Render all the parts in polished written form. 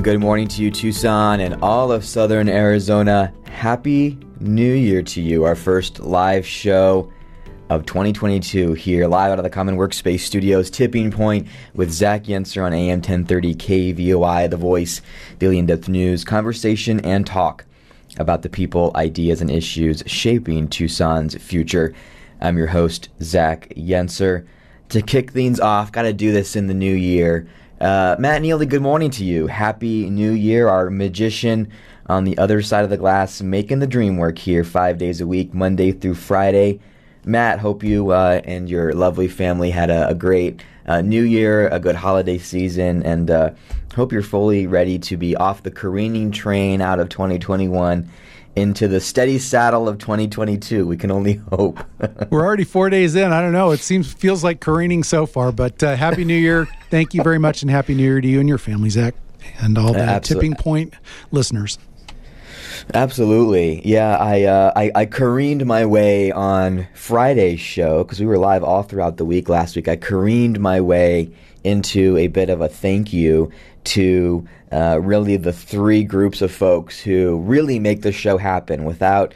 Good morning to you, Tucson, and all of Southern Arizona. Happy New Year to you. Our first live show of 2022 here, live out of the Common Workspace Studios, Tipping Point, with Zach Yenser on AM 1030 KVOI, The Voice, daily in-depth news, conversation, and talk about the people, ideas, and issues shaping Tucson's future. I'm your host, Zach Yenser. To kick things off, got to do this in the new year. Matt Neely, good morning to you. Happy New Year. Our magician on the other side of the glass, making the dream work here 5 days a week, Monday through Friday. Matt, hope you and your lovely family had a great New Year, a good holiday season, and hope you're fully ready to be off the careening train out of 2021 into the steady saddle of 2022. We can only hope. We're already 4 days in. I don't know. It feels like careening so far, but Happy New Year. Thank you very much, and Happy New Year to you and your family, Zach, and all the Tipping Point listeners. Absolutely. Yeah, I careened my way on Friday's show because we were live all throughout the week last week. I careened my way into a bit of a thank you to really the three groups of folks who really make the show happen. Without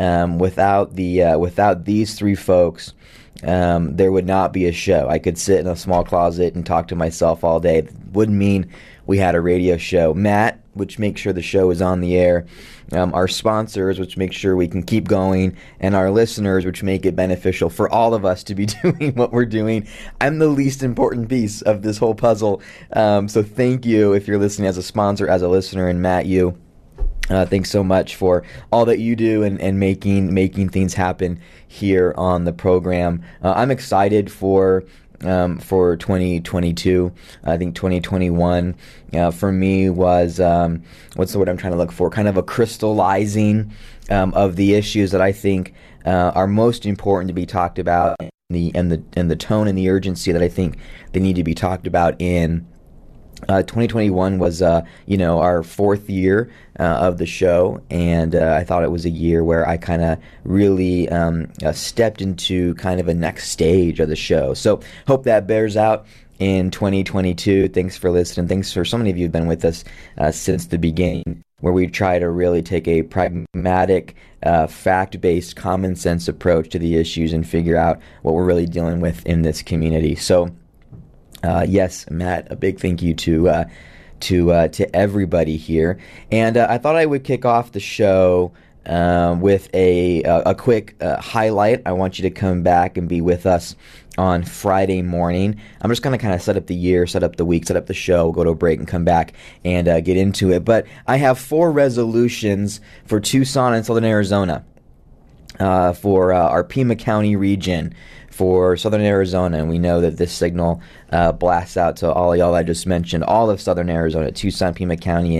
these three folks, there would not be a show. I could sit in a small closet and talk to myself all day. It wouldn't mean we had a radio show. Matt, which makes sure the show is on the air, our sponsors, which make sure we can keep going, and our listeners, which make it beneficial for all of us to be doing what we're doing. I'm the least important piece of this whole puzzle. So thank you if you're listening as a sponsor, as a listener, and Matt, you. Thanks so much for all that you do and making things happen here on the program. I'm excited for 2022. I think 2021 for me was what's the word I'm trying to look for? Kind of a crystallizing of the issues that I think are most important to be talked about, and the tone and the urgency that I think they need to be talked about in 2021 was, our fourth year of the show, and I thought it was a year where I kind of really stepped into kind of a next stage of the show. So hope that bears out in 2022. Thanks for listening. Thanks for so many of you who've been with us since the beginning, where we try to really take a pragmatic, fact-based, common sense approach to the issues and figure out what we're really dealing with in this community. So yes, Matt, a big thank you to everybody here. And I thought I would kick off the show with a quick highlight. I want you to come back and be with us on Friday morning. I'm just going to kind of set up the year, set up the week, set up the show, go to a break, and come back and get into it. But I have 4 resolutions for Tucson and Southern Arizona, for our Pima County region, for Southern Arizona, and we know that this signal blasts out to all y'all I just mentioned, all of Southern Arizona, Tucson, Pima County,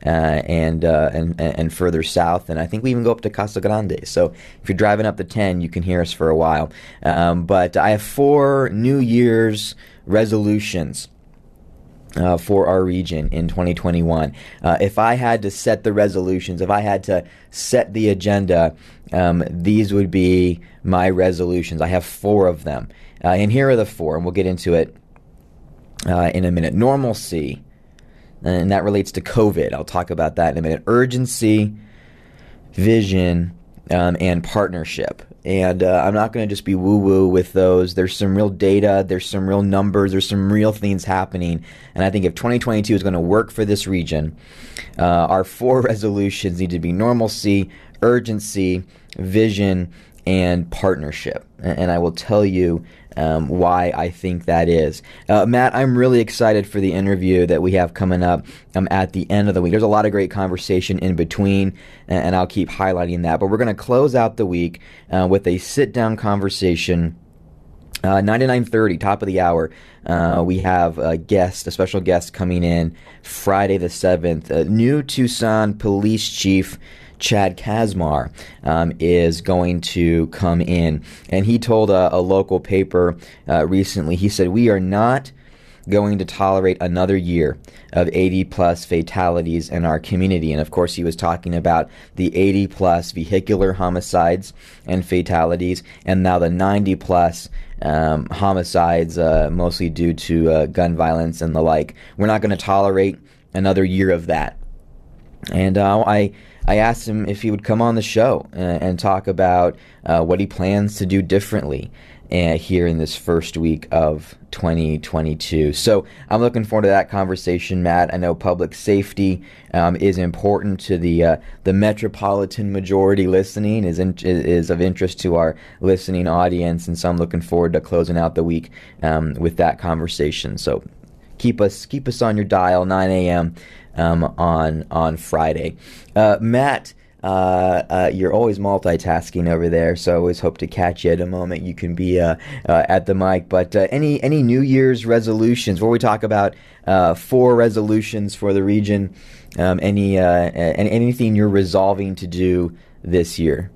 and further south, and I think we even go up to Casa Grande. So if you're driving up the 10, you can hear us for a while. But I have 4 New Year's resolutions for our region in 2021. If I had to set the resolutions, if I had to set the agenda, these would be my resolutions. I have 4 of them. And here are the 4, and we'll get into it in a minute. Normalcy, and that relates to COVID. I'll talk about that in a minute. Urgency, vision, and partnership. And I'm not going to just be woo-woo with those. There's some real data, there's some real numbers, there's some real things happening. And I think if 2022 is going to work for this region, our 4 resolutions need to be normalcy, urgency, vision, and partnership. And I will tell you why I think that is. Matt, I'm really excited for the interview that we have coming up at the end of the week. There's a lot of great conversation in between, and I'll keep highlighting that. But we're going to close out the week with a sit-down conversation. 99:30, top of the hour, we have a special guest coming in Friday the 7th. New Tucson Police Chief Chad Kazmar is going to come in. And he told a local paper recently, he said, "We are not going to tolerate another year of 80-plus fatalities in our community." And, of course, he was talking about the 80-plus vehicular homicides and fatalities, and now the 90-plus homicides, mostly due to gun violence and the like. We're not going to tolerate another year of that. And I asked him if he would come on the show and talk about what he plans to do differently here in this first week of 2022. So I'm looking forward to that conversation, Matt. I know public safety is important to the metropolitan majority listening, is of interest to our listening audience, and so I'm looking forward to closing out the week with that conversation. So keep us on your dial, 9 a.m. On Friday. Matt, you're always multitasking over there, so I always hope to catch you at a moment you can be at the mic. But any New Year's resolutions? Before we talk about 4 resolutions for the region, anything you're resolving to do this year?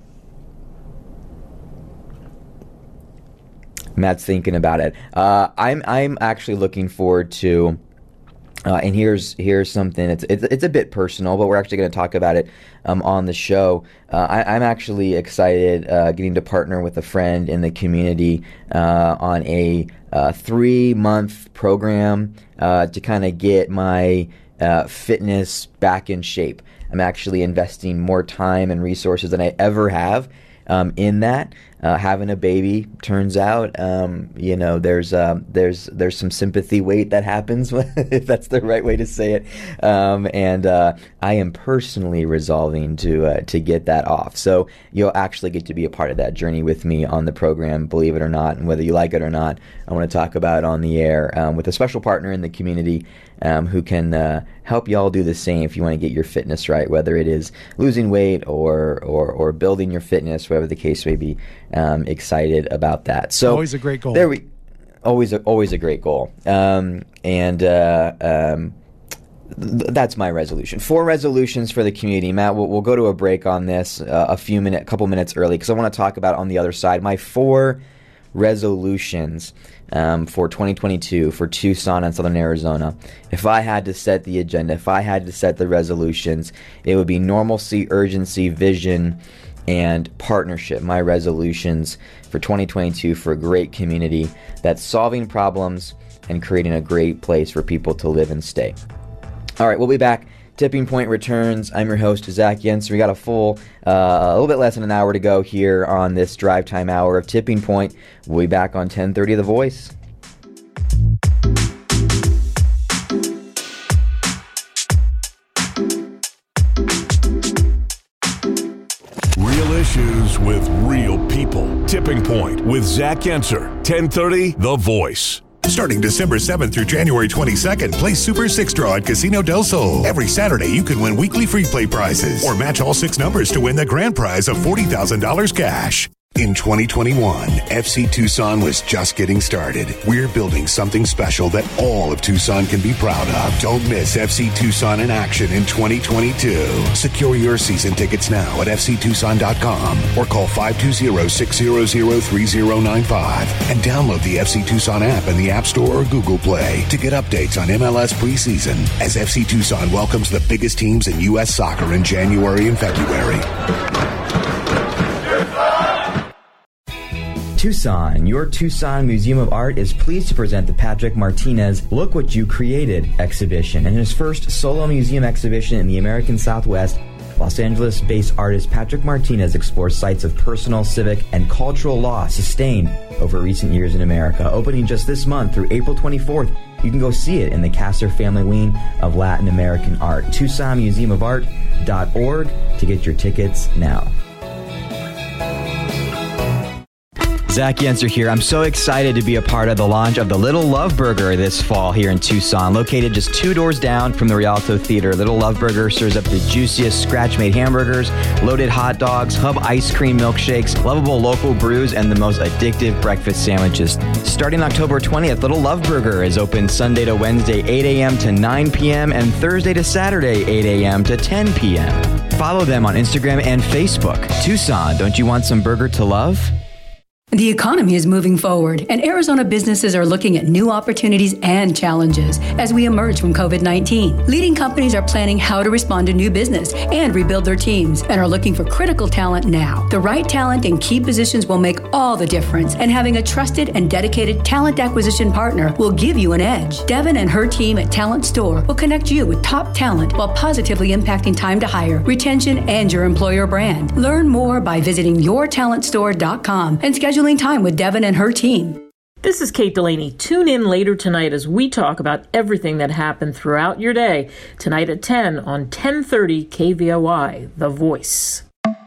Matt's thinking about it. I'm actually looking forward to. And here's something. It's a bit personal, but we're actually going to talk about it on the show. I'm actually excited getting to partner with a friend in the community on a 3-month program to kind of get my fitness back in shape. I'm actually investing more time and resources than I ever have in that. Having a baby, turns out, there's some sympathy weight that happens, if that's the right way to say it. And I am personally resolving to get that off. So you'll actually get to be a part of that journey with me on the program, believe it or not, and whether you like it or not, I want to talk about it on the air with a special partner in the community who can help you all do the same if you want to get your fitness right, whether it is losing weight or building your fitness, whatever the case may be. Excited about that. So always a great goal. Always a great goal. That's my resolution. 4 resolutions for the community. Matt, we'll go to a break on this couple minutes early, because I want to talk about on the other side my 4 resolutions for 2022 for Tucson and Southern Arizona. If I had to set the agenda, if I had to set the resolutions, it would be normalcy, urgency, vision, and partnership. My resolutions for 2022 for a great community that's solving problems and creating a great place for people to live and stay. All right, we'll be back. Tipping Point returns. I'm your host, Zach Yenser. We got a little bit less than an hour to go here on this drive time hour of Tipping Point. We'll be back on 1030 The Voice. Issues with real people. Tipping Point with Zach Yenser. 1030 The Voice. Starting December 7th through January 22nd, play Super 6 Draw at Casino del Sol. Every Saturday, you can win weekly free play prizes or match all 6 numbers to win the grand prize of $40,000 cash. In 2021, FC Tucson was just getting started. We're building something special that all of Tucson can be proud of. Don't miss FC Tucson in action in 2022. Secure your season tickets now at fctucson.com or call 520-600-3095 and download the FC Tucson app in the App Store or Google Play to get updates on MLS preseason as FC Tucson welcomes the biggest teams in U.S. soccer in January and February. Tucson, your Tucson Museum of Art is pleased to present the Patrick Martinez Look What You Created exhibition. In his first solo museum exhibition in the American Southwest, Los Angeles-based artist Patrick Martinez explores sites of personal, civic, and cultural loss sustained over recent years in America. Opening just this month through April 24th, you can go see it in the Kasser Family Wing of Latin American Art. TucsonMuseumofArt.org to get your tickets now. Zach Yenser here. I'm so excited to be a part of the launch of the Little Love Burger this fall here in Tucson. Located just 2 doors down from the Rialto Theater, Little Love Burger serves up the juiciest scratch-made hamburgers, loaded hot dogs, hub ice cream milkshakes, lovable local brews, and the most addictive breakfast sandwiches. Starting October 20th, Little Love Burger is open Sunday to Wednesday, 8 a.m. to 9 p.m., and Thursday to Saturday, 8 a.m. to 10 p.m. Follow them on Instagram and Facebook. Tucson, don't you want some burger to love? The economy is moving forward, and Arizona businesses are looking at new opportunities and challenges as we emerge from COVID-19. Leading companies are planning how to respond to new business and rebuild their teams and are looking for critical talent now. The right talent in key positions will make all the difference, and having a trusted and dedicated talent acquisition partner will give you an edge. Devin and her team at Talent Store will connect you with top talent while positively impacting time to hire, retention, and your employer brand. Learn more by visiting yourtalentstore.com and scheduling time with Devin and her team. This is Kate Delaney. Tune in later tonight as we talk about everything that happened throughout your day. Tonight at 10 on 1030 KVOI, The Voice.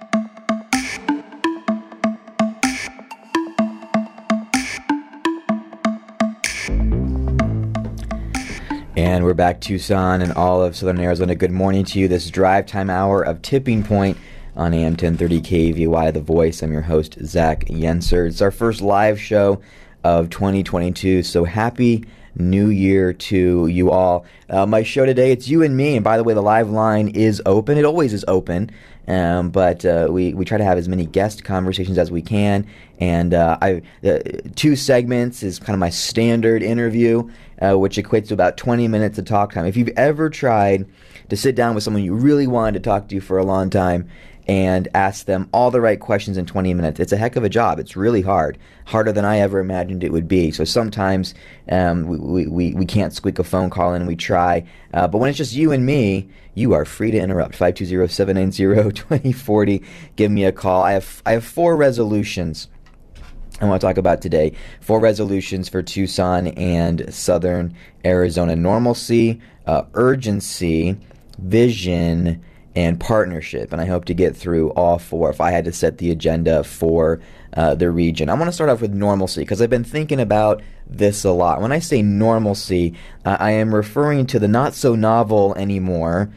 And we're back, Tucson and all of Southern Arizona. Good morning to you. This is Drive Time Hour of Tipping Point on AM 1030 KVOI, The Voice. I'm your host, Zach Yenser. It's our first live show of 2022, so happy New Year to you all. My show today, it's you and me, and by the way, the live line is open. It always is open, but we try to have as many guest conversations as we can, and 2 segments is kind of my standard interview, which equates to about 20 minutes of talk time. If you've ever tried to sit down with someone you really wanted to talk to for a long time and ask them all the right questions in 20 minutes. It's a heck of a job. It's really hard. Harder than I ever imagined it would be. So sometimes we can't squeak a phone call in and we try. But when it's just you and me, you are free to interrupt. 520-790-2040. Give me a call. I have 4 resolutions I want to talk about today. 4 resolutions for Tucson and Southern Arizona. Normalcy, urgency, vision, and partnership, and I hope to get through all 4 if I had to set the agenda for the region. I want to start off with normalcy because I've been thinking about this a lot. When I say normalcy, I am referring to the not so novel anymore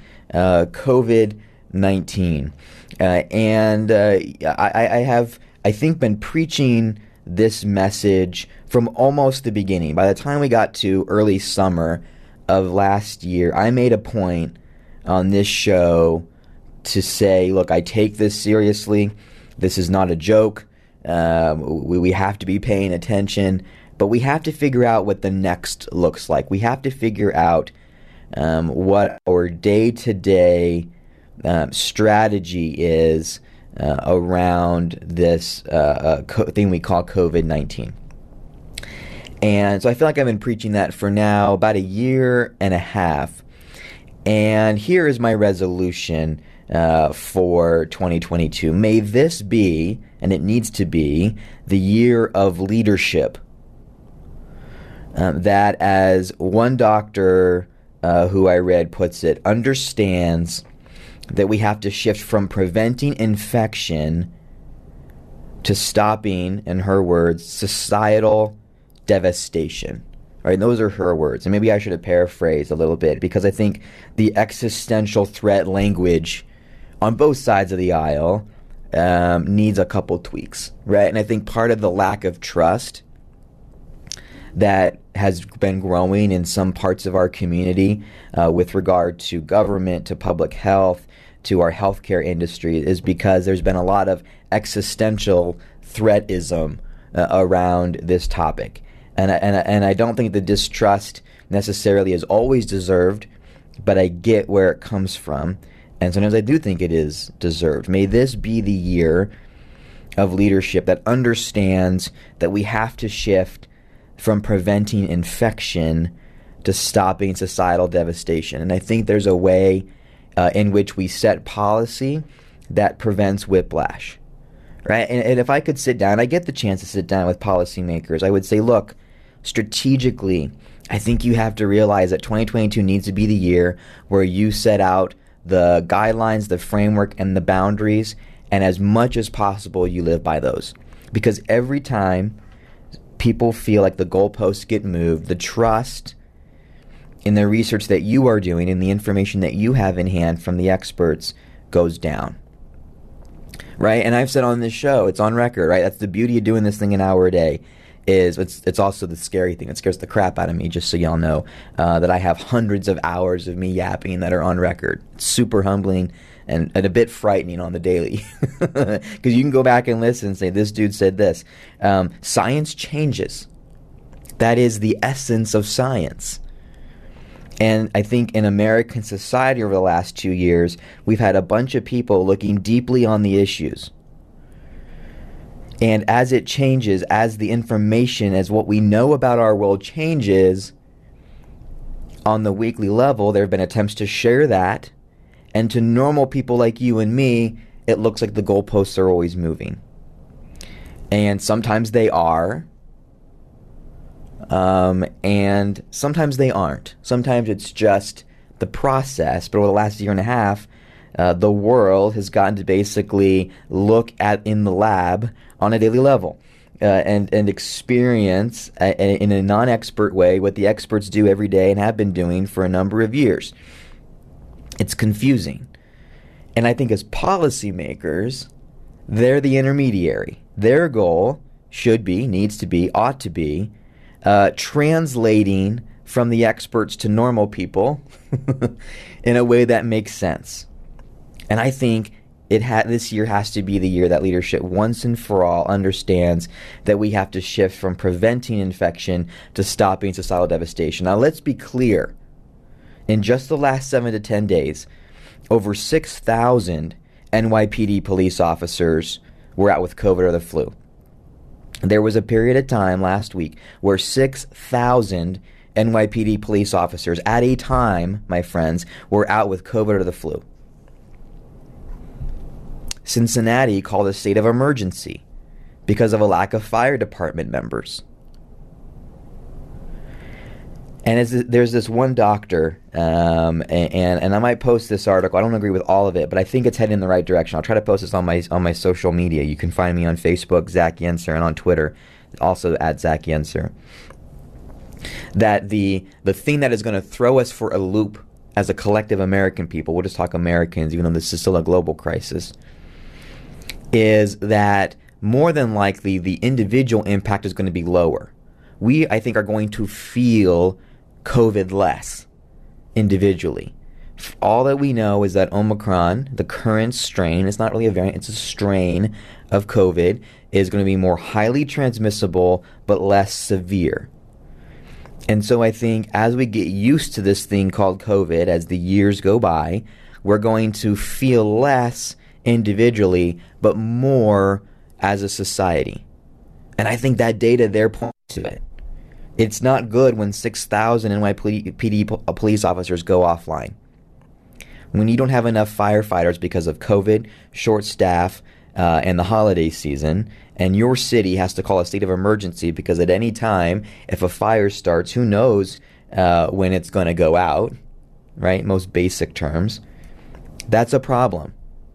COVID-19, and I have, I think, been preaching this message from almost the beginning. By the time we got to early summer of last year, I made a point on this show to say, look, I take this seriously. This is not a joke. We have to be paying attention, but we have to figure out what the next looks like. We have to figure out what our day-to-day strategy is around this thing we call COVID-19. And so I feel like I've been preaching that for now about 1.5 years. And here is my resolution for 2022. May this be, and it needs to be, the year of leadership. That, as one doctor who I read puts it, understands that we have to shift from preventing infection to stopping, in her words, societal devastation. Right, and those are her words. And maybe I should have paraphrased a little bit, because I think the existential threat language on both sides of the aisle needs a couple tweaks, right? And I think part of the lack of trust that has been growing in some parts of our community with regard to government, to public health, to our healthcare industry is because there's been a lot of existential threatism around this topic. And I don't think the distrust necessarily is always deserved, but I get where it comes from. And sometimes I do think it is deserved. May this be the year of leadership that understands that we have to shift from preventing infection to stopping societal devastation. And I think there's a way in which we set policy that prevents whiplash. Right? And if I could sit down, I get the chance to sit down with policymakers, I would say, look, strategically, I think you have to realize that 2022 needs to be the year where you set out the guidelines, the framework, and the boundaries, and as much as possible, you live by those. Because every time people feel like the goalposts get moved, the trust in the research that you are doing and the information that you have in hand from the experts goes down. Right? And I've said on this show, it's on record, right? That's the beauty of doing this thing an hour a day. It's also the scary thing. It scares the crap out of me, just so y'all know, that I have hundreds of hours of me yapping that are on record. It's super humbling and a bit frightening on the daily, because you can go back and listen and say, this dude said this. Science changes. That is the essence of science. And I think in American society over the last 2 years, we've had a bunch of people looking deeply on the issues. And as it changes, as the information, as what we know about our world changes on the weekly level, there have been attempts to share that. And to normal people like you and me, it looks like the goalposts are always moving. And sometimes they are. And sometimes they aren't. Sometimes it's just the process. But over the last year and a half, the world has gotten to basically look at in the lab on a daily level and experience in a non-expert way what the experts do every day and have been doing for a number of years. It's confusing. And I think as policymakers, they're the intermediary. Their goal should be, needs to be, ought to be, translating from the experts to normal people in a way that makes sense. And I think this year has to be the year that leadership once and for all understands that we have to shift from preventing infection to stopping societal devastation. Now, let's be clear. In just the last 7 to 10 days, over 6,000 NYPD police officers were out with COVID or the flu. There was a period of time last week where 6,000 NYPD police officers at a time, my friends, were out with COVID or the flu. Cincinnati called a state of emergency because of a lack of fire department members. And there's this one doctor, and I might post this article. I don't agree with all of it, but I think it's heading in the right direction. I'll try to post this on my social media. You can find me on Facebook, Zach Yenser, and on Twitter, also at Zach Yenser. That the thing that is going to throw us for a loop as a collective American people, we'll just talk Americans, even though this is still a global crisis, is that more than likely the individual impact is going to be lower. We, I think, are going to feel COVID less individually. All that we know is that Omicron, the current strain, it's not really a variant, it's a strain of COVID, is going to be more highly transmissible but less severe. And so I think as we get used to this thing called COVID, as the years go by, we're going to feel less individually but more as a society. And I think that data there points to it. It's not good when 6,000 NYPD police officers go offline. When you don't have enough firefighters because of COVID, short staff, and the holiday season, and your city has to call a state of emergency because at any time, if a fire starts, who knows when it's going to go out, right? Most basic terms. That's a problem.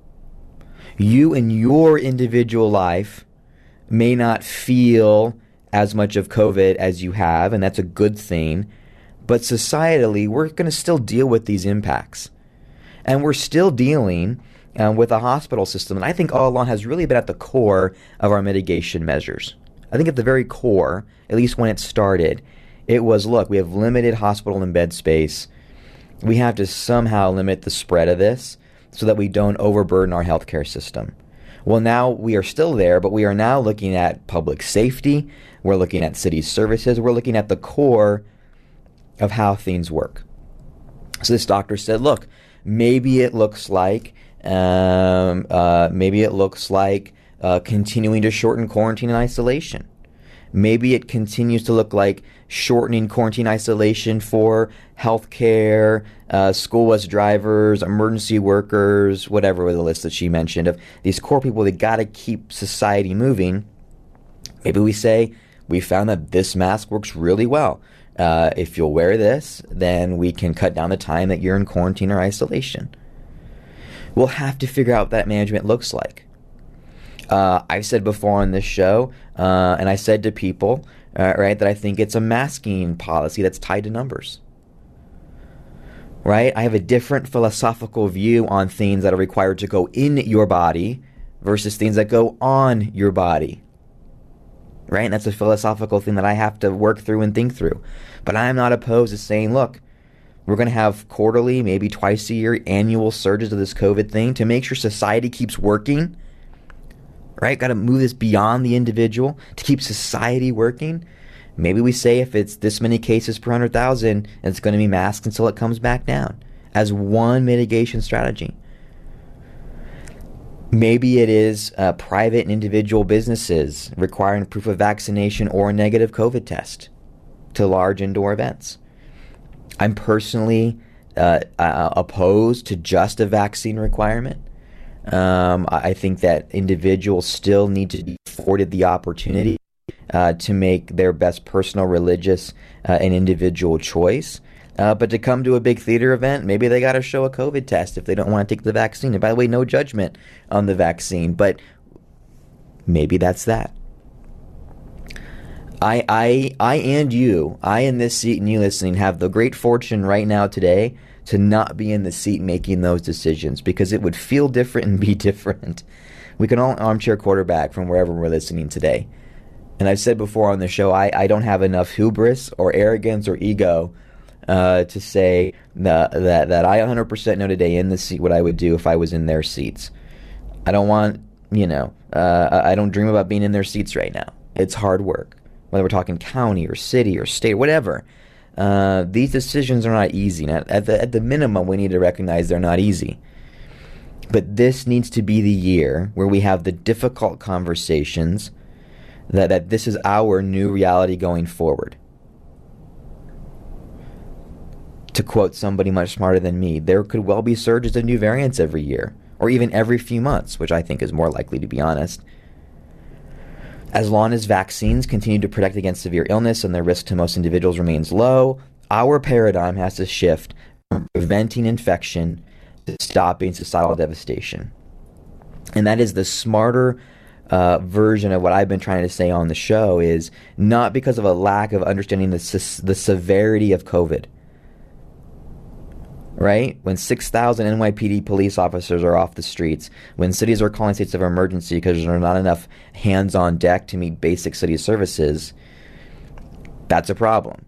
You in your individual life may not feel as much of COVID as you have, and that's a good thing. But societally, we're going to still deal with these impacts. And we're still dealing with a hospital system, and I think all along has really been at the core of our mitigation measures. I think at the very core, at least when it started, it was, look, we have limited hospital and bed space. We have to somehow limit the spread of this so that we don't overburden our healthcare system. Well, now we are still there, but we are now looking at public safety. We're looking at city services. We're looking at the core of how things work. So this doctor said, look, maybe it looks like continuing to shorten quarantine and isolation. Maybe it continues to look like shortening quarantine isolation for healthcare, school bus drivers, emergency workers, whatever was the list that she mentioned of these core people that got to keep society moving. Maybe we say, we found that this mask works really well. If you'll wear this, then we can cut down the time that you're in quarantine or isolation. We'll have to figure out what that management looks like. I've said before on this show, and I said to people, right, that I think it's a masking policy that's tied to numbers. Right? I have a different philosophical view on things that are required to go in your body versus things that go on your body. Right? And that's a philosophical thing that I have to work through and think through. But I am not opposed to saying, look, We're going to have quarterly, maybe twice a year, annual surges of this COVID thing to make sure society keeps working, right? Got to move this beyond the individual to keep society working. Maybe we say if it's this many cases per 100,000, it's going to be masked until it comes back down as one mitigation strategy. Maybe it is private and individual businesses requiring proof of vaccination or a negative COVID test to large indoor events. I'm personally opposed to just a vaccine requirement. I think that individuals still need to be afforded the opportunity to make their best personal, religious, and individual choice. But to come to a big theater event, maybe they got to show a COVID test if they don't want to take the vaccine. And by the way, no judgment on the vaccine, but maybe that's that. I and you, I in this seat and you listening, have the great fortune right now today to not be in the seat making those decisions, because it would feel different and be different. We can all armchair quarterback from wherever we're listening today. And I've said before on the show, I don't have enough hubris or arrogance or ego to say that I 100% know today in the seat what I would do if I was in their seats. I don't want, I don't dream about being in their seats right now. It's hard work. Whether we're talking county or city or state, whatever. These decisions are not easy. At the minimum, we need to recognize they're not easy. But this needs to be the year where we have the difficult conversations that this is our new reality going forward. To quote somebody much smarter than me, there could well be surges of new variants every year, or even every few months, which I think is more likely, to be honest. As long as vaccines continue to protect against severe illness and the risk to most individuals remains low, our paradigm has to shift from preventing infection to stopping societal devastation. And that is the smarter version of what I've been trying to say on the show, is not because of a lack of understanding the severity of COVID. Right? When 6,000 NYPD police officers are off the streets, when cities are calling states of emergency because there are not enough hands on deck to meet basic city services, that's a problem.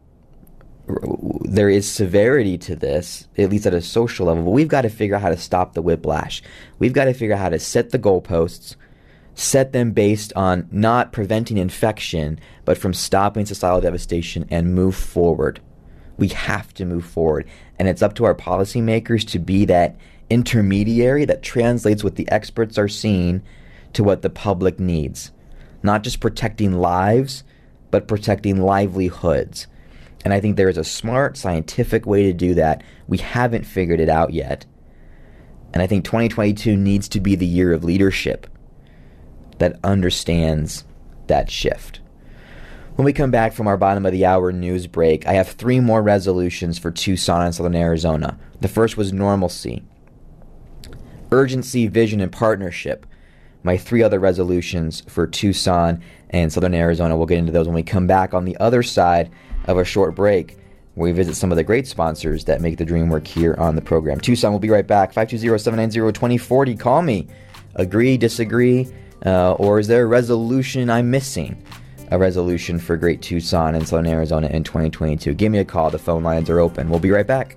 There is severity to this, at least at a social level, but we've got to figure out how to stop the whiplash. We've got to figure out how to set the goalposts, set them based on not preventing infection, but from stopping societal devastation, and move forward. We have to move forward. And it's up to our policymakers to be that intermediary that translates what the experts are seeing to what the public needs. Not just protecting lives, but protecting livelihoods. And I think there is a smart, scientific way to do that. We haven't figured it out yet. And I think 2022 needs to be the year of leadership that understands that shift. When we come back from our bottom of the hour news break, I have 3 more resolutions for Tucson and Southern Arizona. The first was normalcy, urgency, vision, and partnership. My 3 other resolutions for Tucson and Southern Arizona, we'll get into those when we come back on the other side of a short break, where we visit some of the great sponsors that make the dream work here on the program. Tucson, we'll be right back. 520-790-2040. Call me. Agree, disagree, or is there a resolution I'm missing? A resolution for great Tucson and Southern Arizona in 2022. Give me a call. The phone lines are open. We'll be right back.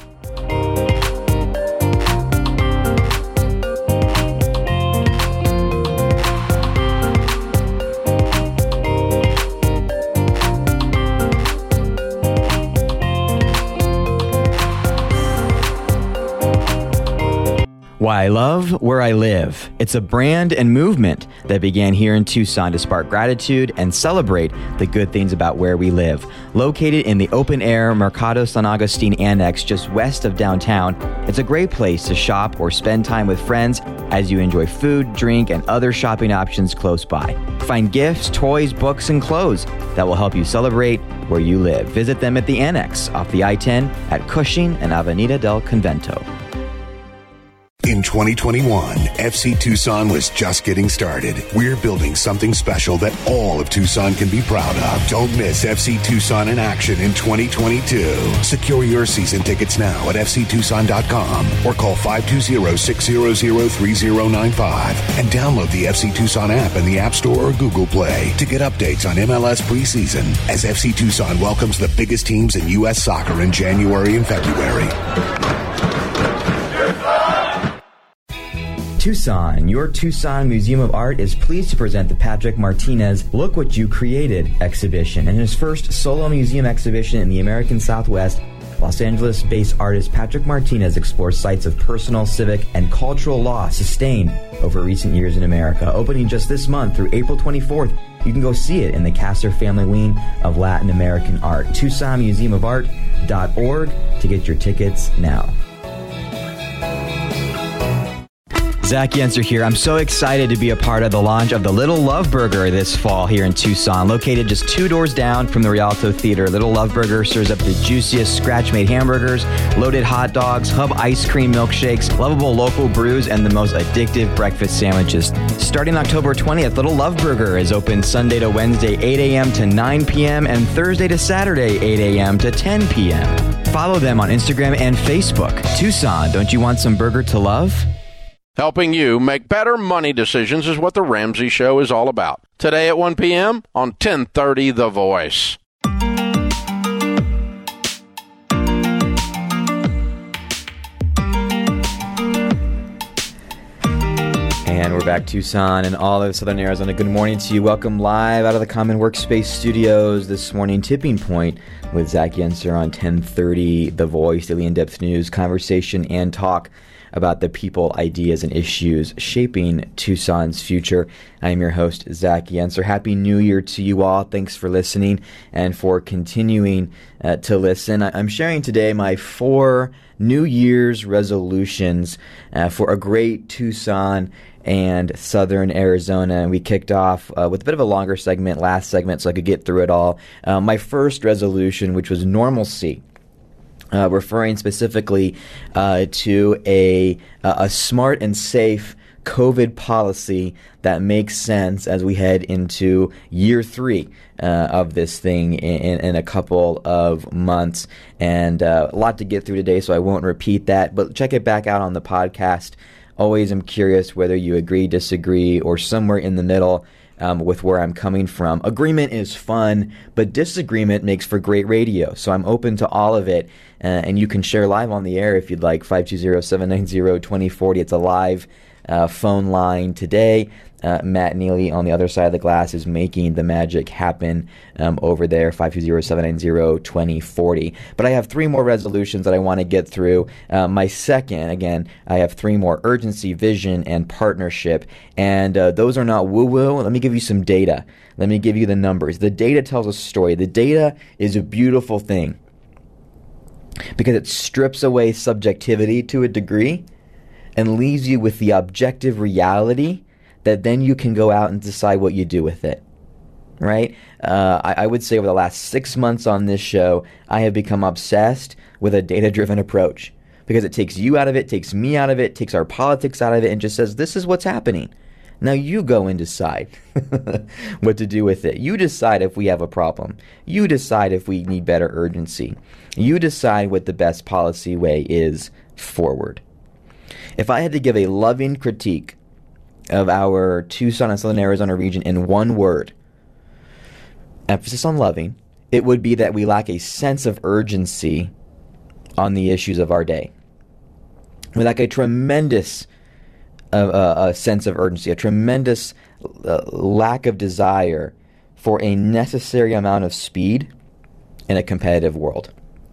Why I love where I live. It's a brand and movement that began here in Tucson to spark gratitude and celebrate the good things about where we live. Located in the open-air Mercado San Agustin Annex just west of downtown, it's a great place to shop or spend time with friends as you enjoy food, drink, and other shopping options close by. Find gifts, toys, books, and clothes that will help you celebrate where you live. Visit them at the Annex off the I-10 at Cushing and Avenida del Convento. In in 2021, FC Tucson was just getting started. We're building something special that all of Tucson can be proud of. Don't miss FC Tucson in action in 2022. Secure your season tickets now at fctucson.com or call 520-600-3095 and download the FC Tucson app in the App Store or Google Play to get updates on MLS preseason as FC Tucson welcomes the biggest teams in U.S. soccer in January and February. Tucson, your Tucson Museum of Art is pleased to present the Patrick Martinez Look What You Created exhibition. In his first solo museum exhibition in the American Southwest, Los Angeles-based artist Patrick Martinez explores sites of personal, civic, and cultural loss sustained over recent years in America. Opening just this month through April 24th, you can go see it in the Castor Family Wing of Latin American Art. TucsonMuseumofArt.org to get your tickets now. Zach Yenser here. I'm so excited to be a part of the launch of the Little Love Burger this fall here in Tucson. Located just 2 doors down from the Rialto Theater, Little Love Burger serves up the juiciest scratch-made hamburgers, loaded hot dogs, hub ice cream milkshakes, lovable local brews, and the most addictive breakfast sandwiches. Starting October 20th, Little Love Burger is open Sunday to Wednesday, 8 a.m. to 9 p.m., and Thursday to Saturday, 8 a.m. to 10 p.m. Follow them on Instagram and Facebook. Tucson, don't you want some burger to love? Helping you make better money decisions is what The Ramsey Show is all about. Today at 1 p.m. on 1030 The Voice. And we're back, Tucson and all of Southern Arizona. Good morning to you. Welcome live out of the Common Workspace Studios this morning. Tipping Point with Zach Yenser on 1030 The Voice, daily in-depth news, conversation, and talk about the people, ideas, and issues shaping Tucson's future. I am your host, Zach Yenser. Happy New Year to you all. Thanks for listening and for continuing to listen. I'm sharing today my 4 New Year's resolutions for a great Tucson and Southern Arizona. And we kicked off with a bit of a longer segment, last segment, so I could get through it all. My first resolution, which was normalcy. Referring specifically to a smart and safe COVID policy that makes sense as we head into year 3 of this thing in a couple of months. And a lot to get through today, so I won't repeat that. But check it back out on the podcast. Always am curious whether you agree, disagree, or somewhere in the middle with where I'm coming from. Agreement is fun, but disagreement makes for great radio. So I'm open to all of it. And you can share live on the air if you'd like, 520-790-2040. It's a live phone line today. Matt Neely on the other side of the glass is making the magic happen over there, 520-790-2040. But I have 3 more resolutions that I want to get through. My second, again, I have 3 more: urgency, vision, and partnership. And those are not woo-woo. Let me give you some data. Let me give you the numbers. The data tells a story. The data is a beautiful thing because it strips away subjectivity to a degree and leaves you with the objective reality that then you can go out and decide what you do with it, right? I would say over the last 6 months on this show, I have become obsessed with a data-driven approach because it takes you out of it, takes me out of it, takes our politics out of it, and just says, this is what's happening. Now you go and decide what to do with it. You decide if we have a problem. You decide if we need better urgency. You decide what the best policy way is forward. If I had to give a loving critique of our Tucson and Southern Arizona region in one word, emphasis on loving, it would be that we lack a sense of urgency on the issues of our day. We lack a tremendous a sense of urgency, a tremendous lack of desire for a necessary amount of speed in a competitive world.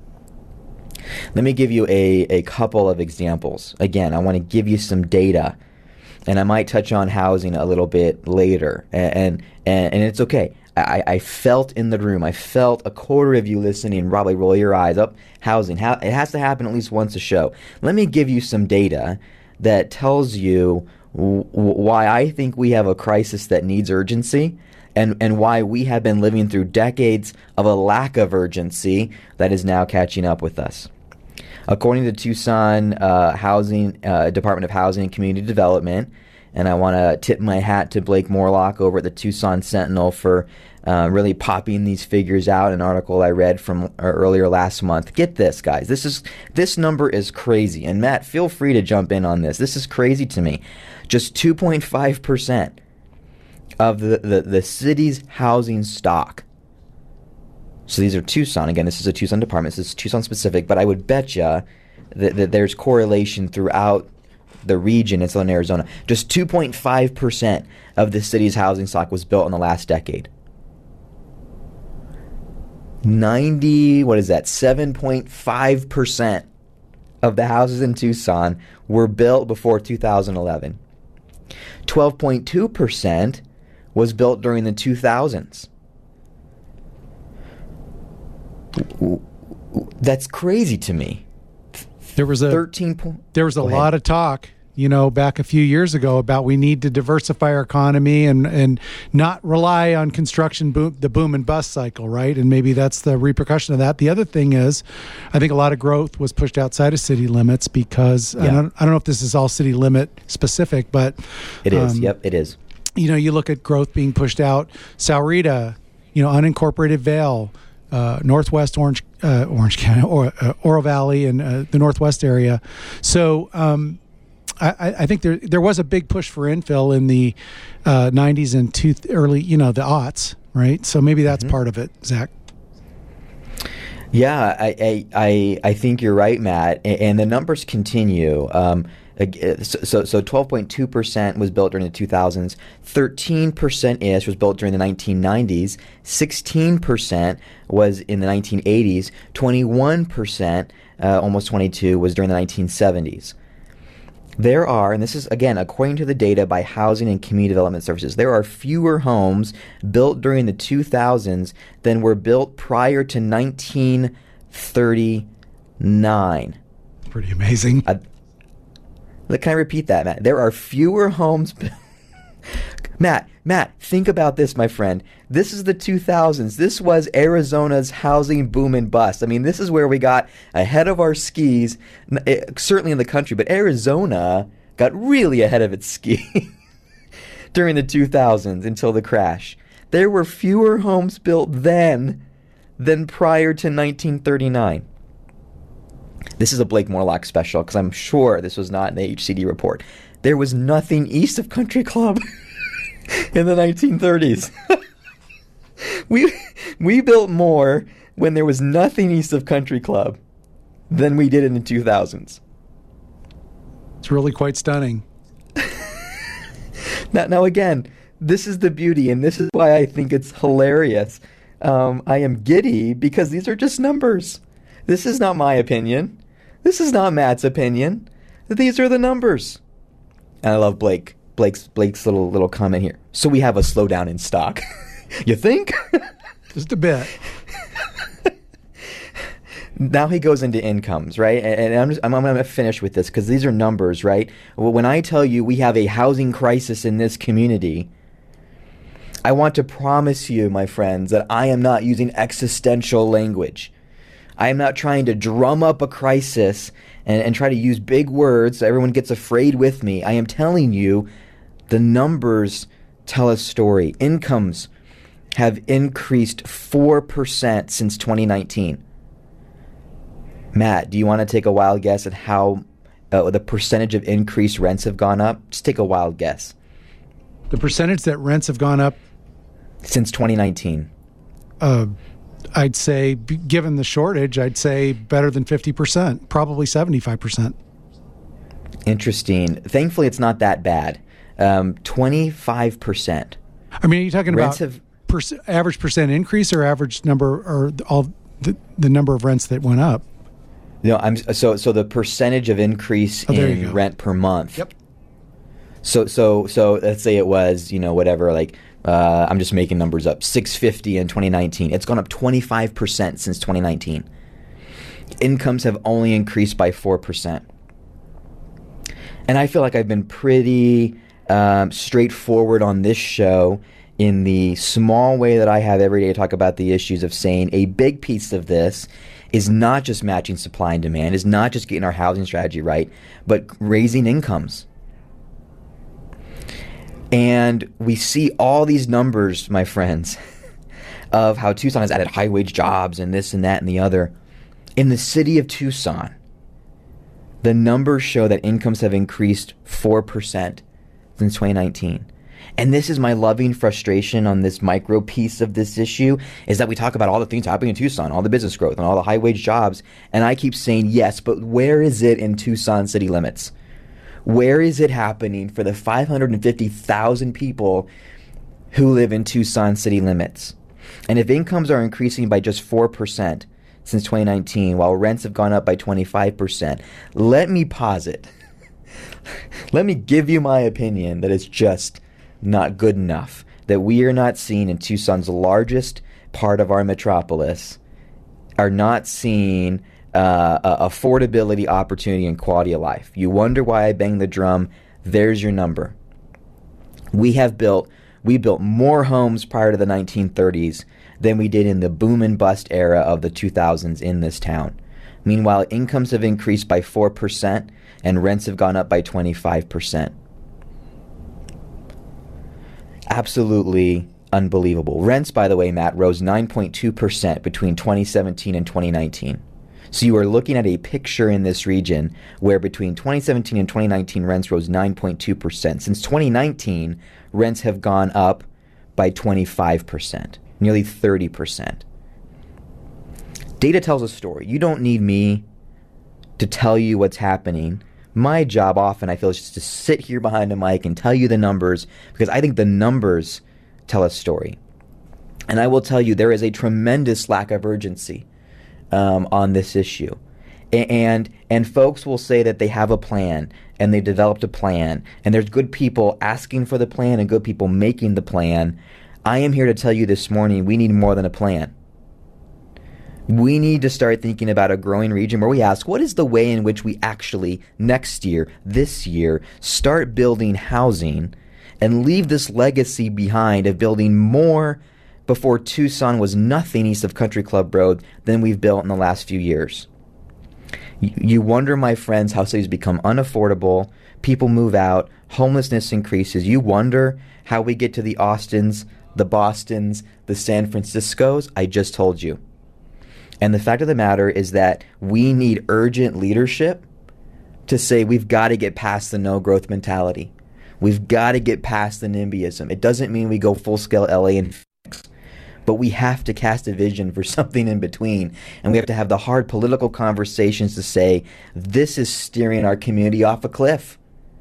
Let me give you a couple of examples. Again, I want to give you some data, and I might touch on housing a little bit later, and it's okay. I felt in the room, I felt a quarter of you listening probably roll your eyes up. Housing, it has to happen at least once a show. Let me give you some data that tells you why I think we have a crisis that needs urgency, and why we have been living through decades of a lack of urgency that is now catching up with us. According to Tucson Department of Housing and Community Development, and I want to tip my hat to Blake Morlock over at the Tucson Sentinel for really popping these figures out. An article I read from earlier last month. Get this, guys. This number is crazy. And Matt, feel free to jump in on this. This is crazy to me. Just 2.5% of the city's housing stock. So these are Tucson. Again, this is a Tucson department. This is Tucson specific, but I would bet you that there's correlation throughout the region in southern Arizona. Just 2.5% of the city's housing stock was built in the last decade. 7.5% of the houses in Tucson were built before 2011. 12.2% was built during the 2000s. That's crazy to me. There was a 13. There was a lot of talk, back a few years ago about we need to diversify our economy and not rely on construction the boom and bust cycle, right? And maybe that's the repercussion of that. The other thing is, I think a lot of growth was pushed outside of city limits because I don't know if this is all city limit specific, but it is. Yep, it is. You look at growth being pushed out. Sahuarita, unincorporated Vail. Northwest Orange County, Oro Valley, and the Northwest area. So I think there was a big push for infill in the 90s and early, the aughts, right? So maybe that's part of it, Zach. Yeah, I think you're right, Matt, and the numbers continue. So 12.2% was built during the 2000s, 13%-ish was built during the 1990s, 16% was in the 1980s, 21%, almost 22%, was during the 1970s. There are, and this is, again, according to the data by Housing and Community Development Services, there are fewer homes built during the 2000s than were built prior to 1939. Pretty amazing. Can I repeat that, Matt? There are fewer homes. Matt, think about this, my friend. This is the 2000s. This was Arizona's housing boom and bust. I mean, this is where we got ahead of our skis, certainly in the country, but Arizona got really ahead of its skis during the 2000s until the crash. There were fewer homes built then than prior to 1939. This is a Blake Morlock special because I'm sure this was not in the HCD report. There was nothing east of Country Club in the 1930s. We built more when there was nothing east of Country Club than we did in the 2000s. It's really quite stunning. Now again, this is the beauty, and this is why I think it's hilarious. I am giddy because these are just numbers. This is not my opinion. This is not Matt's opinion. These are the numbers. And I love Blake's little comment here. So we have a slowdown in stock. You think? Just a bit. Now he goes into incomes, right? And I'm going to finish with this because these are numbers, right? Well, when I tell you we have a housing crisis in this community, I want to promise you, my friends, that I am not using existential language. I am not trying to drum up a crisis and try to use big words so everyone gets afraid with me. I am telling you the numbers tell a story. Incomes have increased 4% since 2019. Matt, do you want to take a wild guess at how the percentage of increased rents have gone up? Just take a wild guess. The percentage that rents have gone up? Since 2019. I'd say, given the shortage, I'd say better than 50%, probably 75%. Interesting. Thankfully, it's not that bad. 25%. I mean, are you talking about average percent increase or average number, or all the number of rents that went up? No, so the percentage of increase in rent per month. Yep. So let's say it was, whatever, like I'm just making numbers up, $650 in 2019. It's gone up 25% since 2019. Incomes have only increased by 4%. And I feel like I've been pretty straightforward on this show in the small way that I have every day to talk about the issues of saying a big piece of this is not just matching supply and demand, is not just getting our housing strategy right, but raising incomes. And we see all these numbers, my friends, of how Tucson has added high-wage jobs and this and that and the other. In the city of Tucson, the numbers show that incomes have increased 4% since 2019. And this is my loving frustration on this micro piece of this issue, is that we talk about all the things happening in Tucson, all the business growth and all the high-wage jobs, and I keep saying yes, but where is it in Tucson city limits? Where is it happening for the 550,000 people who live in Tucson city limits? And if incomes are increasing by just 4% since 2019, while rents have gone up by 25%, let me posit, let me give you my opinion that it's just not good enough, that we are not seeing in Tucson's largest part of our metropolis, are not seeing affordability, opportunity, and quality of life. You wonder why I bang the drum? There's your number. We built more homes prior to the 1930s than we did in the boom and bust era of the 2000s in this town. Meanwhile, incomes have increased by 4% and rents have gone up by 25%. Absolutely unbelievable. Rents, by the way, Matt, rose 9.2% between 2017 and 2019. So you are looking at a picture in this region where between 2017 and 2019, rents rose 9.2%. Since 2019, rents have gone up by 25%, nearly 30%. Data tells a story. You don't need me to tell you what's happening. My job often, I feel, is just to sit here behind a mic and tell you the numbers, because I think the numbers tell a story. And I will tell you, there is a tremendous lack of urgency on this issue. And folks will say that they have a plan and they developed a plan, and there's good people asking for the plan and good people making the plan. I am here to tell you this morning, we need more than a plan. We need to start thinking about a growing region where we ask, what is the way in which we actually, next year, this year, start building housing and leave this legacy behind of building more before Tucson was nothing east of Country Club Road than we've built in the last few years. You wonder, my friends, how cities become unaffordable, people move out, homelessness increases. You wonder how we get to the Austins, the Bostons, the San Franciscos. I just told you. And the fact of the matter is that we need urgent leadership to say we've got to get past the no-growth mentality. We've got to get past the NIMBYism. It doesn't mean we go full-scale LA and fix, but we have to cast a vision for something in between. And we have to have the hard political conversations to say, this is steering our community off a cliff.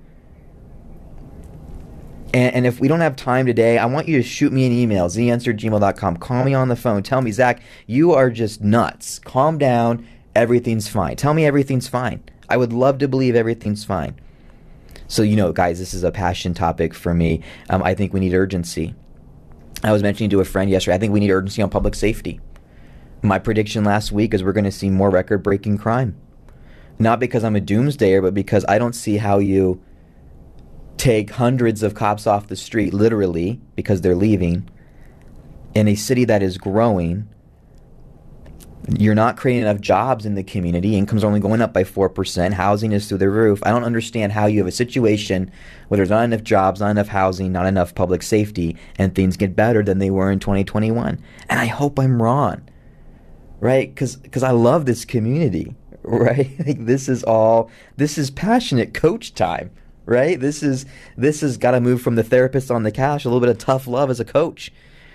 And if we don't have time today, I want you to shoot me an email, zanswer@gmail.com. Call me on the phone. Tell me, Zach, you are just nuts. Calm down. Everything's fine. Tell me everything's fine. I would love to believe everything's fine. So, guys, this is a passion topic for me. I think we need urgency. I was mentioning to a friend yesterday, I think we need urgency on public safety. My prediction last week is we're going to see more record-breaking crime. Not because I'm a doomsdayer, but because I don't see how you take hundreds of cops off the street, literally, because they're leaving, in a city that is growing. You're not creating enough jobs in the community. Income's only going up by 4%. Housing is through the roof. I don't understand how you have a situation where there's not enough jobs, not enough housing, not enough public safety, and things get better than they were in 2021. And I hope I'm wrong, right? Because I love this community, right? This is passionate coach time, right? This has got to move from the therapist on the couch, a little bit of tough love as a coach.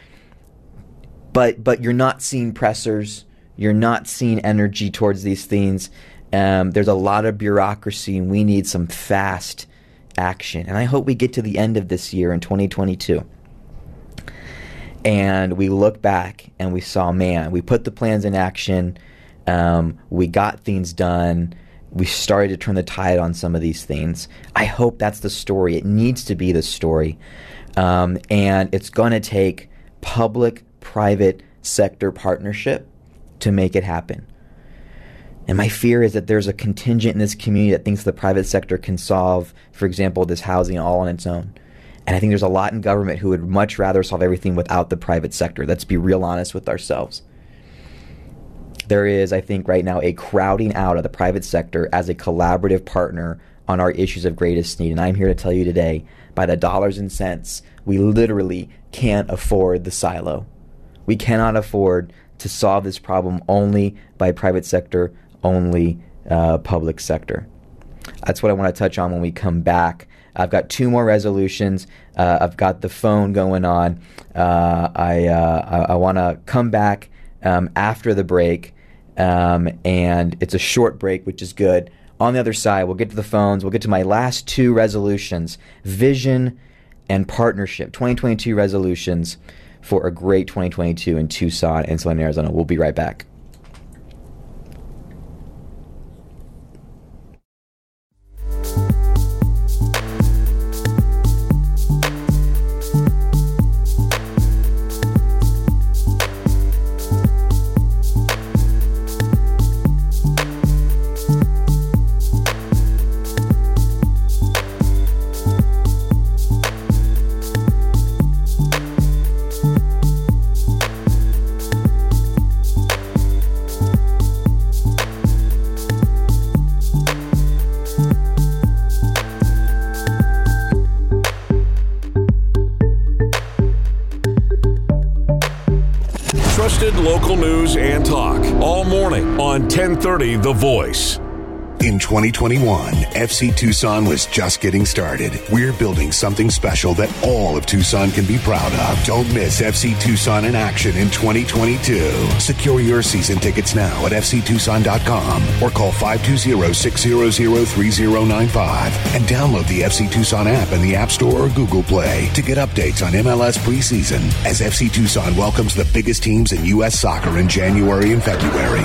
But you're not seeing pressers. You're not seeing energy towards these things. There's a lot of bureaucracy, and we need some fast action. And I hope we get to the end of this year in 2022. And we look back and we saw, man, we put the plans in action. We got things done. We started to turn the tide on some of these things. I hope that's the story. It needs to be the story. And it's going to take public-private sector partnership to make it happen. And my fear is that there's a contingent in this community that thinks the private sector can solve, for example, this housing all on its own. And I think there's a lot in government who would much rather solve everything without the private sector. Let's be real honest with ourselves. There is, I think, right now a crowding out of the private sector as a collaborative partner on our issues of greatest need. And I'm here to tell you today, by the dollars and cents, we literally can't afford the silo. We cannot afford to solve this problem only by private sector, only public sector. That's what I want to touch on when we come back. I've got 2 more resolutions. I've got the phone going on. I want to come back after the break, and it's a short break, which is good. On the other side, we'll get to the phones. We'll get to my last 2 resolutions, vision and partnership, 2022 resolutions for a great 2022 in Tucson and Southern Arizona. We'll be right back. Trusted local news and talk all morning on 1030 The Voice. In 2021, FC Tucson was just getting started. We're building something special that all of Tucson can be proud of. Don't miss FC Tucson in action in 2022. Secure your season tickets now at fctucson.com or call 520-600-3095 and download the FC Tucson app in the App Store or Google Play to get updates on MLS preseason as FC Tucson welcomes the biggest teams in U.S. soccer in January and February.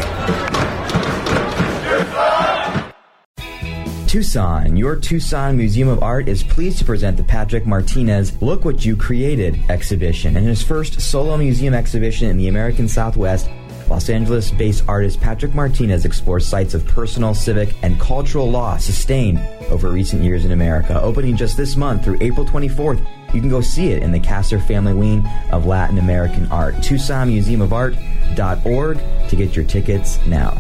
Tucson, your Tucson Museum of Art is pleased to present the Patrick Martinez Look What You Created exhibition. In his first solo museum exhibition in the American Southwest, Los Angeles-based artist Patrick Martinez explores sites of personal, civic, and cultural loss sustained over recent years in America. Opening just this month through April 24th, you can go see it in the Castor Family Wing of Latin American Art. TucsonMuseumofArt.org to get your tickets now.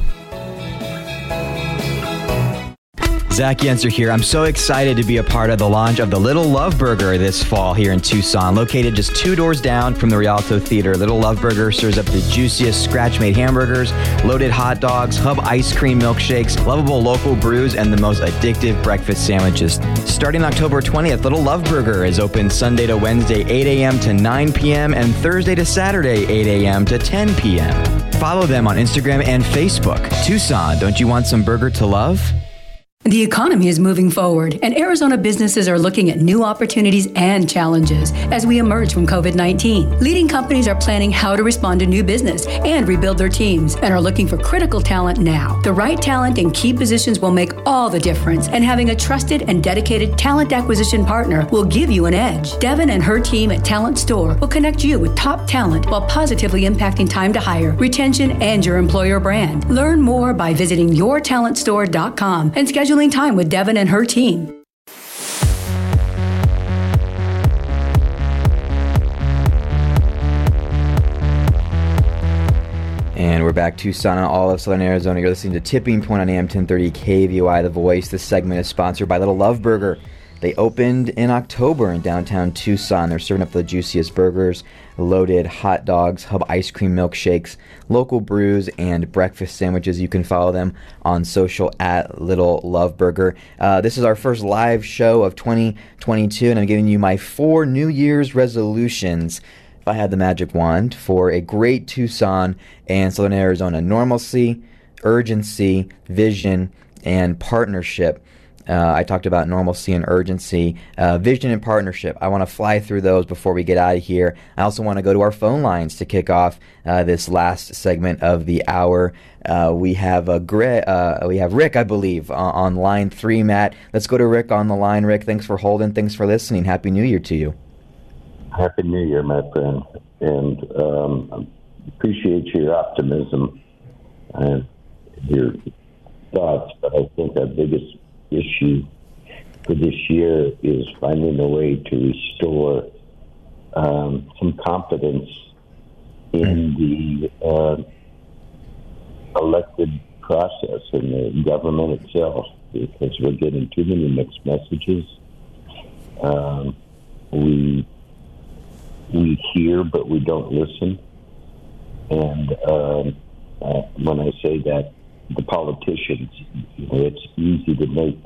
Zach Yenser here. I'm so excited to be a part of the launch of the Little Love Burger this fall here in Tucson. Located just 2 doors down from the Rialto Theater, Little Love Burger serves up the juiciest scratch-made hamburgers, loaded hot dogs, Hub ice cream milkshakes, lovable local brews, and the most addictive breakfast sandwiches. Starting October 20th, Little Love Burger is open Sunday to Wednesday, 8 a.m. to 9 p.m., and Thursday to Saturday, 8 a.m. to 10 p.m. Follow them on Instagram and Facebook. Tucson, don't you want some burger to love? The economy is moving forward, and Arizona businesses are looking at new opportunities and challenges as we emerge from COVID-19. Leading companies are planning how to respond to new business and rebuild their teams and are looking for critical talent now. The right talent in key positions will make all the difference, and having a trusted and dedicated talent acquisition partner will give you an edge. Devin and her team at Talent Store will connect you with top talent while positively impacting time to hire, retention, and your employer brand. Learn more by visiting yourtalentstore.com and scheduling time with Devin and her team. And we're back, Tucson and all of Southern Arizona. You're listening to Tipping Point on AM 1030 KVOI The Voice. This segment is sponsored by Little Love Burger. They opened in October in downtown Tucson. They're serving up the juiciest burgers, loaded hot dogs, Hub ice cream milkshakes, local brews, and breakfast sandwiches. You can follow them on social at Little Love Burger. This is our first live show of 2022, and I'm giving you my 4 New Year's resolutions, if I had the magic wand, for a great Tucson and Southern Arizona. Normalcy, urgency, vision, and partnership. I talked about normalcy and urgency, vision and partnership. I want to fly through those before we get out of here. I also want to go to our phone lines to kick off this last segment of the hour. We have Rick, I believe, on line 3, Matt. Let's go to Rick on the line. Rick, thanks for holding. Thanks for listening. Happy New Year to you. Happy New Year, my friend. And appreciate your optimism and your thoughts, but I think our biggest issue for this year is finding a way to restore some confidence in the elected process and the government itself, because we're getting too many mixed messages. We hear, but we don't listen. And when I say that, the politicians, it's easy to make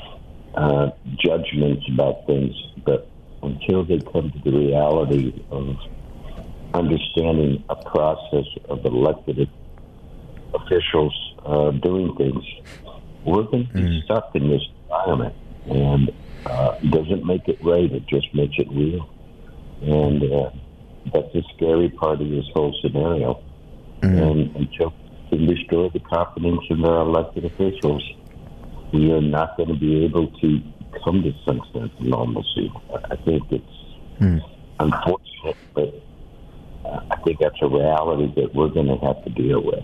judgments about things, but until they come to the reality of understanding a process of elected officials doing things, we're going to be stuck in this environment. And it doesn't make it right, it just makes it real. And that's the scary part of this whole scenario. And until we can restore the confidence in our elected officials, we are not going to be able to come to some sense of normalcy. I think it's unfortunate, but I think that's a reality that we're going to have to deal with.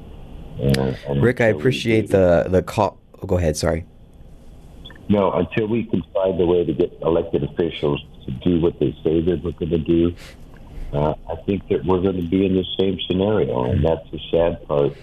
And Rick, I appreciate the call. Oh, go ahead, sorry. No, until we can find a way to get elected officials to do what they say they're going to do, I think that we're going to be in the same scenario, and that's the sad part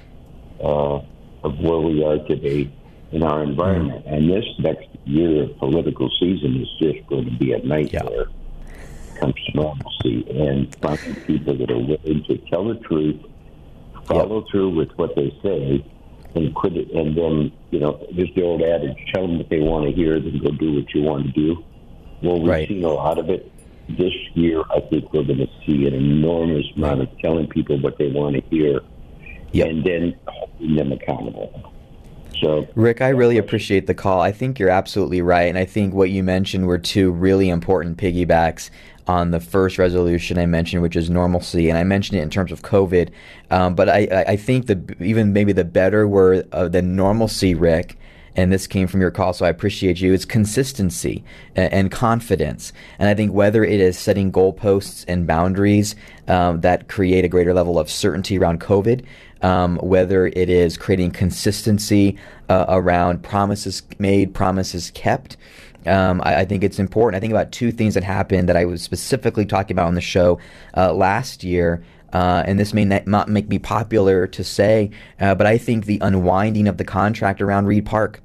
of where we are today in our environment. And this next year of political season is just going to be a nightmare when it comes to normalcy, and finding people that are willing to tell the truth, follow through with what they say, and quit it. And then, there's the old adage, tell them what they want to hear, then go do what you want to do. Well, we've seen a lot of it. This year, I think we're going to see an enormous amount of telling people what they want to hear, and then holding them accountable. So, Rick, I really appreciate the call. I think you're absolutely right, and I think what you mentioned were two really important piggybacks on the first resolution I mentioned, which is normalcy, and I mentioned it in terms of COVID. But I think even maybe the better word than normalcy, Rick, and this came from your call, so I appreciate you, it's consistency and confidence. And I think whether it is setting goalposts and boundaries that create a greater level of certainty around COVID, whether it is creating consistency around promises made, promises kept, I think it's important. I think about two things that happened that I was specifically talking about on the show last year. And this may not make me popular to say, but I think the unwinding of the contract around Reed Park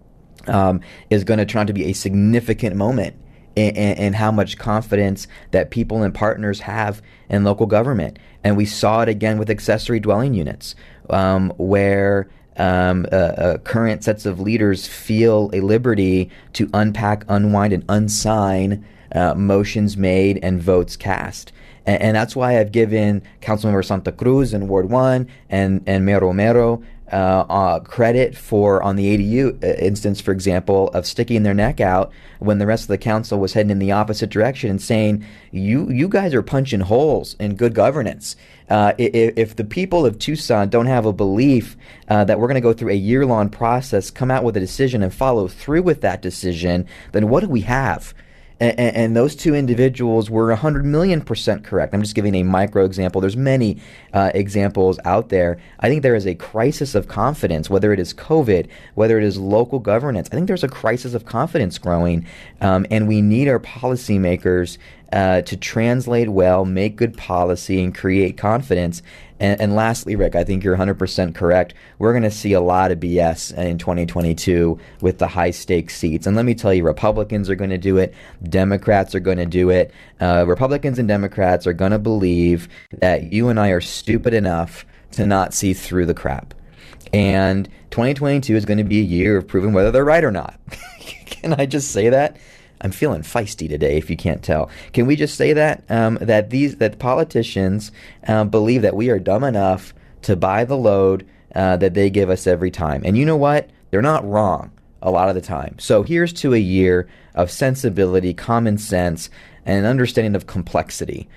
is going to turn out to be a significant moment in how much confidence that people and partners have in local government. And we saw it again with accessory dwelling units, where current sets of leaders feel a liberty to unpack, unwind, and unsign motions made and votes cast. And that's why I've given Councilmember Santa Cruz in Ward 1 and Mayor Romero credit for, on the ADU instance, for example, of sticking their neck out when the rest of the council was heading in the opposite direction and saying, you guys are punching holes in good governance. If the people of Tucson don't have a belief that we're going to go through a year-long process, come out with a decision and follow through with that decision, then what do we have? And those two individuals were 100 million% correct. I'm just giving a micro example. There's many examples out there. I think there is a crisis of confidence, whether it is COVID, whether it is local governance. I think there's a crisis of confidence growing, and we need our policymakers to translate well, make good policy, and create confidence. And lastly, Rick, I think you're 100% correct. We're going to see a lot of BS in 2022 with the high-stakes seats. And let me tell you, Republicans are going to do it. Democrats are going to do it. Republicans and Democrats are going to believe that you and I are stupid enough to not see through the crap. And 2022 is going to be a year of proving whether they're right or not. Can I just say that? I'm feeling feisty today, if you can't tell. Can we just say that that politicians believe that we are dumb enough to buy the load that they give us every time? And you know what? They're not wrong a lot of the time. So here's to a year of sensibility, common sense, and an understanding of complexity,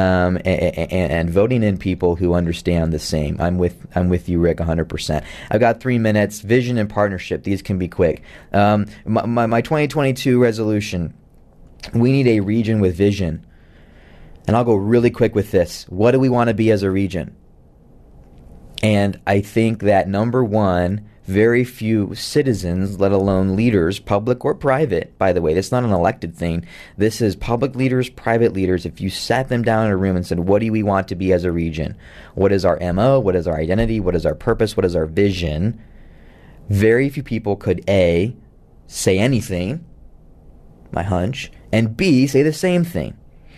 and voting in people who understand the same. I'm with you, Rick, 100%. I've got 3 minutes. Vision and partnership. These can be quick. My 2022 resolution: we need a region with vision. And I'll go really quick with this. What do we want to be as a region? And I think that number one, very few citizens, let alone leaders, public or private, by the way, that's not an elected thing. This is public leaders, private leaders. If you sat them down in a room and said, what do we want to be as a region? What is our MO? What is our identity? What is our purpose? What is our vision? Very few people could A, say anything, my hunch, and B, say the same thing.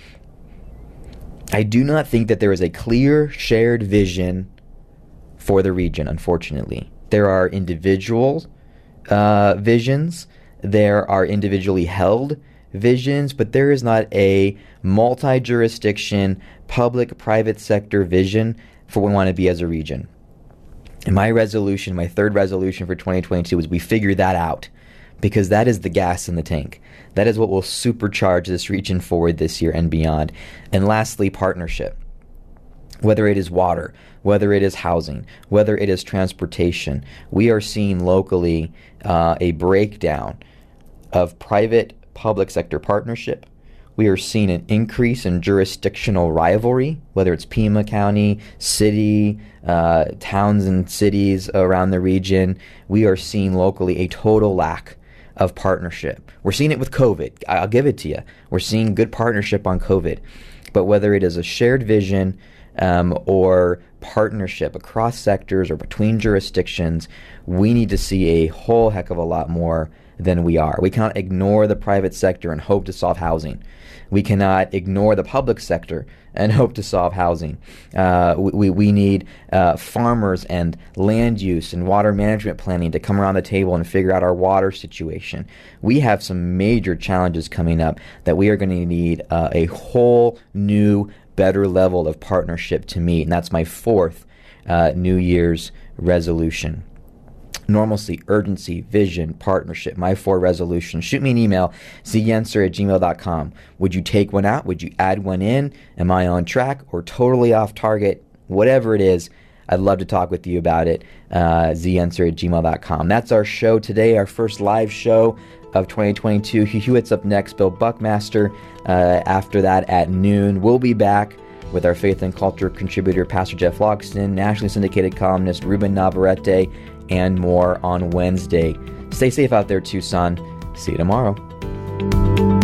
I do not think that there is a clear shared vision for the region, unfortunately. There are individual visions, there are individually held visions, but there is not a multi-jurisdiction, public-private sector vision for what we want to be as a region. And my resolution, my third resolution for 2022 is we figure that out, because that is the gas in the tank. That is what will supercharge this region forward this year and beyond. And lastly, partnership. Whether it is water, whether it is housing, whether it is transportation, we are seeing locally a breakdown of private-public sector partnership. We are seeing an increase in jurisdictional rivalry, whether it's Pima County, city, towns and cities around the region. We are seeing locally a total lack of partnership. We're seeing it with COVID. I'll give it to you. We're seeing good partnership on COVID. But whether it is a shared vision or partnership across sectors or between jurisdictions, we need to see a whole heck of a lot more than we are. We cannot ignore the private sector and hope to solve housing. We cannot ignore the public sector and hope to solve housing. We need farmers and land use and water management planning to come around the table and figure out our water situation. We have some major challenges coming up that we are going to need a whole new, better level of partnership to meet. And that's my fourth New Year's resolution. Normalcy, urgency, vision, partnership, my 4 resolutions. Shoot me an email, zyenser@gmail.com. Would you take one out? Would you add one in? Am I on track or totally off target? Whatever it is, I'd love to talk with you about it. zyenser@gmail.com. That's our show today, our first live show of 2022. Hugh Hewitt's up next, Bill Buckmaster after that at noon. We'll be back with our faith and culture contributor, Pastor Jeff Logston, nationally syndicated columnist Ruben Navarrete, and more on Wednesday. Stay safe out there, Tucson. See you tomorrow.